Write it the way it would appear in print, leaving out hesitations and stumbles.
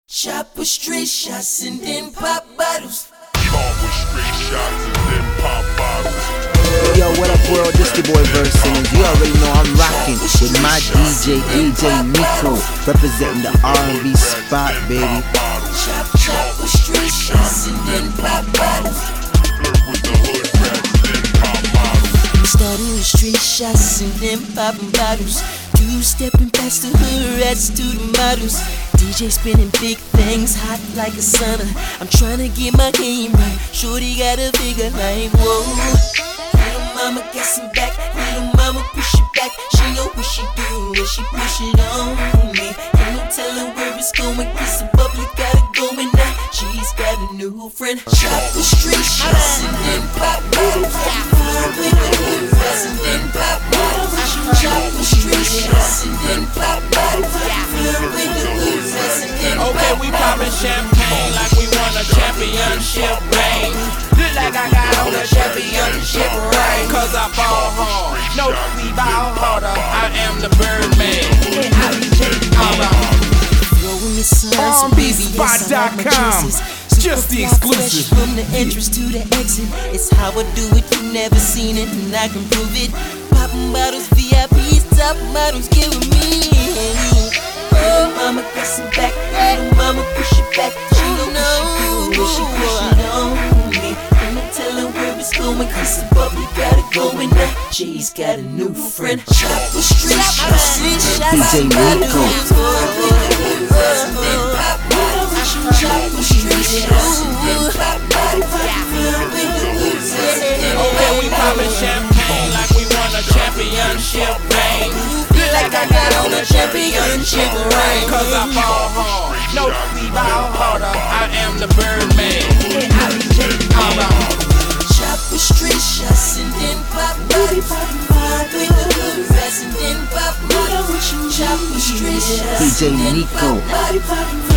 Chop with straight shots and then pop bottles. Chop with straight shots and then pop bottles. Yo, what up world, this the boy Verse Simmons. You already know I'm rocking with my DJ Nico, representing the R&B spot, baby. Chop with straight shots and then pop bottles. We started with straight shots and then popping bottles. Two-stepping past the hood rats to the models. DJ spinning big things, hot like a sauna. I'm tryna get my game right. Shorty got a figure like whoa. Little mama guessing back, little mama push it back. She know what she do when she push it on me. Ain't no telling where it's going, cause the public got it going now. She's got a new friend. Chop with straight shots and then pop bottles. Flood with the hood rats and then pop bottles. Chop with straight shots and then pop bottles. Flood with the hood rats and then pop bottles. Okay, we poppin' champagne like we won a championship ring. Look like I got on a championship ring. Cause I ball hard, no we ball harder. I am the Birdman. Yeah, I be RBSpot.com, just the exclusive. From the entrance to the exit, it's how I do it. You never seen it, and I can prove it. Poppin' bottles, VIPs, top models, get with me. Oh, mama guessing back, little mama push it back. She know what she push it on me. Ain't no telling where it's going, cause the public got it going now. She's got a new friend. Chop with straight shots, DJ Nico. Okay, we poppin' champagne like we won a championship ring. Feel like I got on a championship ring. Cause I ball hard, no we ball harder. I am the Birdman. Yeah, I be chop with straight shots and then pop bottles. Flood with the hood rats and then pop bottles. Chop with straight shots DJ and then Nico. pop bottles.